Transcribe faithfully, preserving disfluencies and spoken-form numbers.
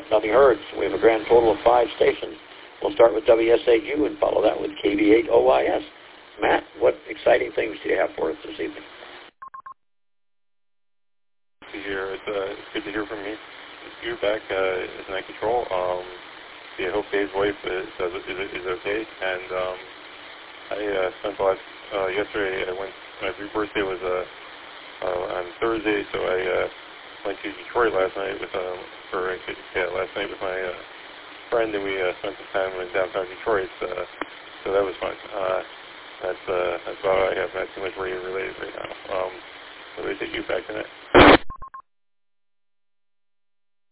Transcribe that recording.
nothing heard. So we have a grand total of five stations. We'll start with W S A Q and follow that with K B eight O I S. Matt, what exciting things do you have for us this evening? To hear, it's, uh, it's good to hear from you. You back uh, as night control. Um, yeah, I hope Dave's wife is, is, is okay. And um, I uh, spent the last, uh, yesterday, I went, my birthday was uh, uh, on Thursday, so I uh, went to Detroit last night with, um, or yeah, last night with my uh, friend, and we uh, spent some time in downtown Detroit, uh, so that was fun. Uh, that's, uh, that's about all I have, not too much radio related right now. Um, so let me take you back to that.